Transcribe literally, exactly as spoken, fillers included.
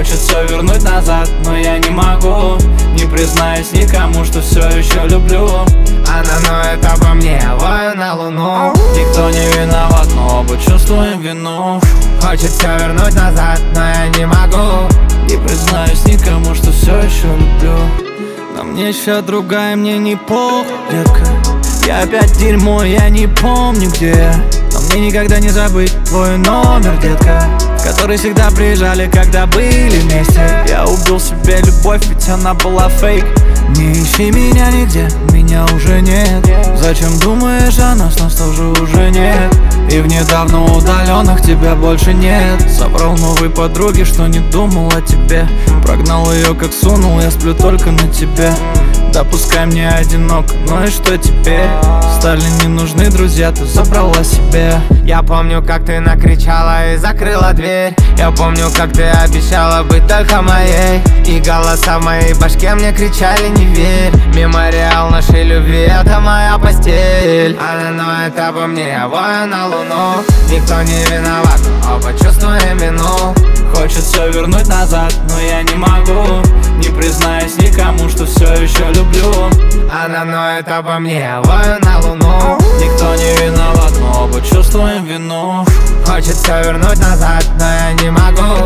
Хочет все вернуть назад, но я не могу. Не признаюсь никому, что все еще люблю. Она ноет обо мне, я вою на луну. Никто не виноват, но оба чувствуем вину. Хочет все вернуть назад, но я не могу. Не признаюсь никому, что все еще люблю. На мне еще другая, мне не пол, детка. Я опять дерьмо, я не помню где я. Но мне никогда не забыть твой номер, детка, в который всегда приезжали, когда были вместе. Я убил себе любовь, ведь она была фейк. Не ищи меня нигде, меня уже нет. Зачем думаешь о нас, нас тоже уже нет. И в недавно удаленных тебя больше нет. Собрал новой подруги, что не думал о тебе. Прогнал ее как сунул, я сплю только на тебе. Да пускай мне одиноко, ну и что теперь? Стали не нужны друзья, ты забрала себе. Я помню, как ты накричала и закрыла дверь. Я помню, как ты обещала быть только моей. И голоса в моей башке мне кричали: не верь. Мемориал нашей любви — это моя постель. Она ноет обо мне, я вою на луну. Никто не виноват, оба чувствуем вину. Хочет все вернуть назад, но я не могу. Не признаюсь никому, что все еще люблю. Она ноет обо мне, я вою на луну. Никто не виноват, но оба чувствуем вину. Хочет все вернуть назад, но я не могу.